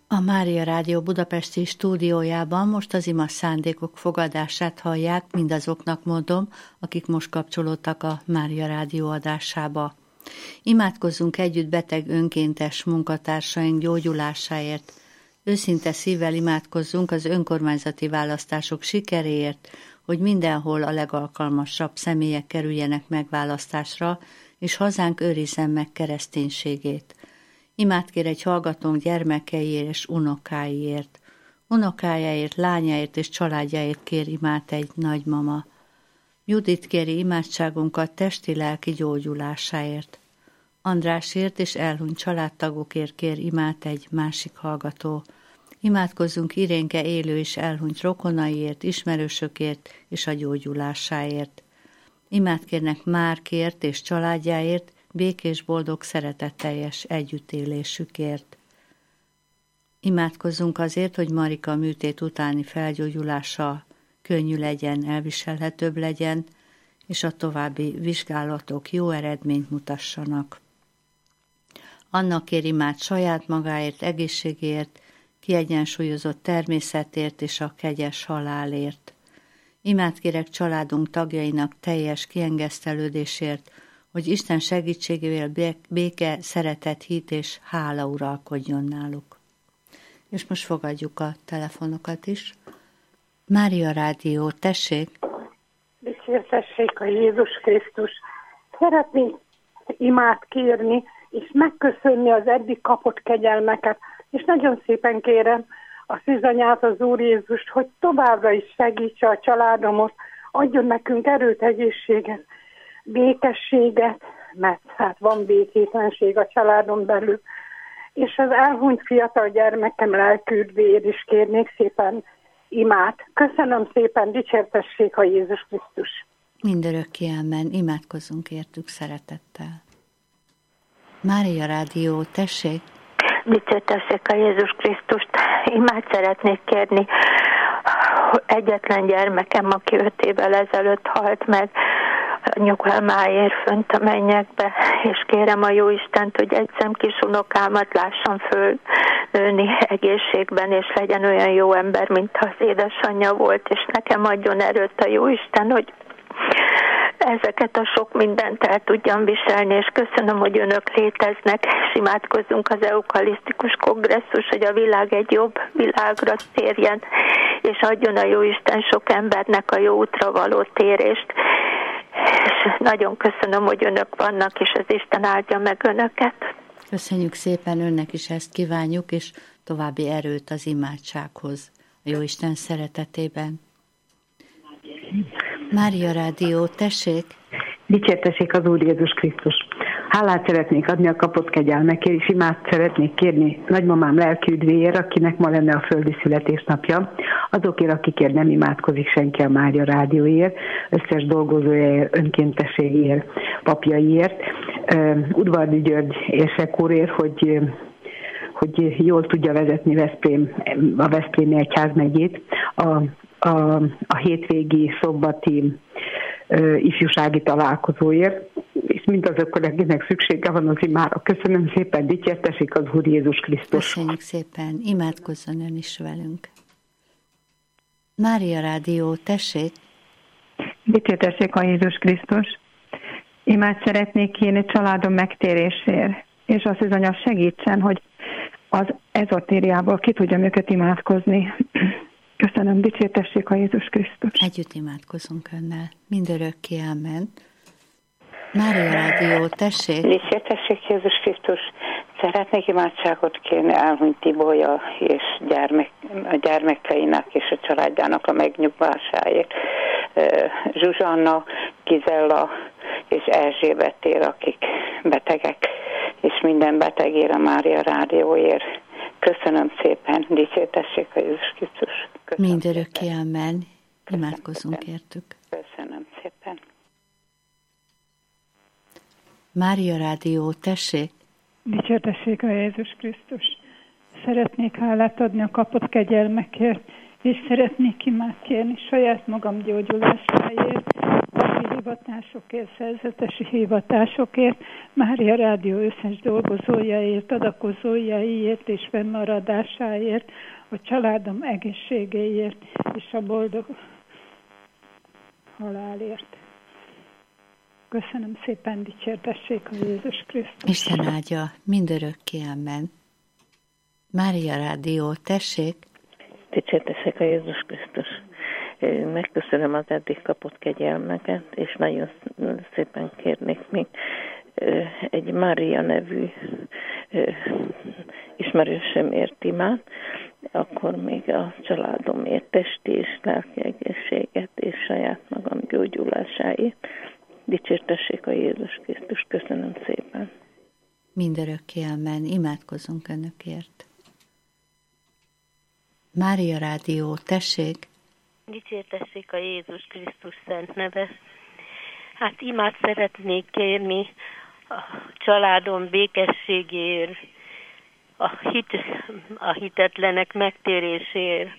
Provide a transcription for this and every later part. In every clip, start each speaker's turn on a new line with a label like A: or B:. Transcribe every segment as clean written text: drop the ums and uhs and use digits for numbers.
A: A Mária Rádió budapesti stúdiójában most az ima szándékok fogadását hallják, mindazoknak mondom, akik most kapcsolódtak a Mária Rádió adásába. Imádkozzunk együtt beteg önkéntes munkatársaink gyógyulásáért. Őszinte szívvel imádkozzunk az önkormányzati választások sikeréért, hogy mindenhol a legalkalmasabb személyek kerüljenek megválasztásra, és hazánk őrizzen meg kereszténységét. Imát kér egy hallgatónk gyermekeiért és unokáiért. Unokájáért, lányáért és családjáért kér imát egy nagymama. Judit kéri imádságunkat testi-lelki gyógyulásáért. Andrásért és elhunyt családtagokért kér imát egy másik hallgató. Imádkozzunk Irénke élő és elhunyt rokonaiért, ismerősökért és a gyógyulásáért. Imát kérnek Márkért és családjáért, békés, boldog, szeretetteljes együttélésükért. Imádkozzunk azért, hogy Marika műtét utáni felgyógyulása könnyű legyen, elviselhetőbb legyen, és a további vizsgálatok jó eredményt mutassanak. Annak kér imát saját magáért, egészségért, kiegyensúlyozott természetért és a kegyes halálért. Imát kérek családunk tagjainak teljes kiengesztelődésért, hogy Isten segítségével béke, szeretet, hit és hála uralkodjon náluk. És most fogadjuk a telefonokat is. Mária Rádió, tessék!
B: Dicsértessék a Jézus Krisztus! Szeretnék imát kérni, és megköszönni az eddig kapott kegyelmeket, és nagyon szépen kérem a Szűzanyát, az Úr Jézust, hogy továbbra is segítse a családomot, adjon nekünk erőt, egészséget, békességet, mert hát van békétlenség a családon belül, és az elhunyt fiatal gyermekem lelküdvéért is kérnék szépen imát. Köszönöm szépen, dicsértessék a Jézus Krisztus!
A: Mindörökké amen, imádkozzunk értük szeretettel. Mária Rádió, tessék!
C: Dicsértessék a Jézus Krisztust! Imát szeretnék kérni. Egyetlen gyermekem, aki 5 évvel ezelőtt halt meg, nyugalmáért fönt a mennyekbe, és kérem a Jóistent, hogy egy szem kis unokámat lássam fölnőni egészségben, és legyen olyan jó ember, mint az édesanyja volt, és nekem adjon erőt a Jóisten, hogy ezeket a sok mindent el tudjam viselni, és köszönöm, hogy önök léteznek, és imádkozzunk az eukarisztikus kongresszus, hogy a világ egy jobb világra térjen, és adjon a Jóisten sok embernek a jó útra való térést. És nagyon köszönöm, hogy önök vannak, és az Isten áldja meg önöket.
A: Köszönjük szépen, önnek is ezt kívánjuk, és további erőt az imádsághoz, a Jóisten szeretetében. Mária Rádió, tessék!
D: Dicsértessék az Úr Jézus Krisztus! Hálát szeretnék adni a kapott kegyelmekért, és imát szeretnék kérni nagymamám lelkiüdvéért, akinek ma lenne a földi születésnapja, azokért, akikért nem imádkozik senki a Mária Rádióért, összes dolgozójáért, önkéntességért, papjaiért, Udvardi György érsekúrért, hogy jól tudja vezetni a Veszprémi Egyházmegyét, a hétvégi szombati ifjúsági találkozóért, és mindazokon, akinek szüksége van az imára. Köszönöm szépen, dicsértessék az Úr Jézus Krisztus.
A: Köszönjük szépen, imádkozzon ön is velünk. Mária Rádió, tessék!
E: Dicsértessék a Jézus Krisztus! Imát szeretnék kérni családom megtérésért, és azt az anya segítsen, hogy az ezotériából ki tudjam őket imádkozni. Köszönöm, dicsértessék a Jézus Krisztus.
A: Együtt imádkozunk önnel. Mindörökké amen. Mária Rádió, tessék!
F: Dicsértessék Jézus Krisztus! Szeretnék imádságot kérni elhunyt Tibolya és a gyermekeinek és a családjának a megnyugvásáért. Zsuzsanna, Gizella és Erzsébetért, akik betegek, és minden betegére a Mária Rádióért. Köszönöm szépen, dicsértessék a Jézus Krisztus.
A: Mindörökké amen. Imádkozzunk értük.
F: Köszönöm szépen.
A: Mária Rádió, tessék!
E: Dicsértessék a Jézus Krisztus! Szeretnék hálát adni a kapott kegyelmekért, és szeretnék imát kérni saját magam gyógyulásáért, a Fili
G: támogatásokért, szerzetesi hivatásokért, Mária Rádió összes dolgozójáért, adakozójáért és fennmaradásáért, a családom egészségéért és a boldog halálért. Köszönöm szépen, dicsértessék a Jézus Krisztus.
A: Isten áldja mindörökké, amen. Mária Rádió, tessék!
H: Dicsértessék a Jézus Krisztus. Megköszönöm az eddig kapott kegyelmeket, és nagyon szépen kérnék még egy Mária nevű ismerősömért imát, akkor még a családomért testi és lelki egészséget és saját magam gyógyulásáért. Dicsértessék a Jézus Krisztus. Köszönöm szépen.
A: Mindörökké, amen. Imádkozzunk önökért. Mária Rádió, tessék!
I: Dicsértessék a Jézus Krisztus szent neve. Hát imát szeretnék kérni a családom békességéért, a hitetlenek megtéréséért,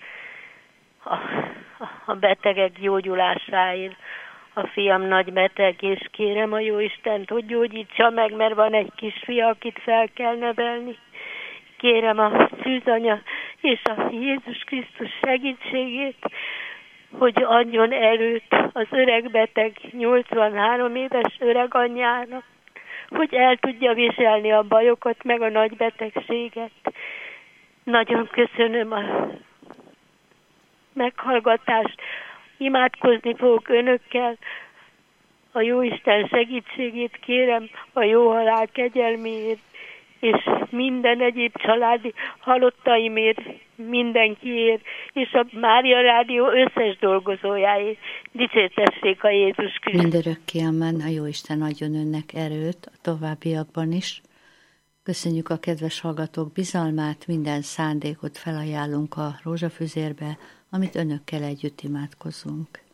I: a betegek gyógyulásáért. A fiam nagy beteg, és kérem a Jóistent, hogy gyógyítsa meg, mert van egy kisfia, akit fel kell nevelni. Kérem a szűzanya és a Jézus Krisztus segítségét, hogy adjon erőt az öreg beteg, 83 éves öreg anyjának, hogy el tudja viselni a bajokat, meg a nagy betegséget. Nagyon köszönöm a meghallgatást. Imádkozni fogok önökkel, a Jóisten segítségét kérem, a jó halál kegyelméért, és minden egyéb családi halottaimért, mindenkiért, és a Mária Rádió összes dolgozójáért. Dicsértessék a Jézus Krisztus.
A: Mindörökké, amen. A Jóisten adjon önnek erőt a továbbiakban is. Köszönjük a kedves hallgatók bizalmát, minden szándékot felajánlunk a rózsafüzérbe, amit önökkel együtt imádkozunk.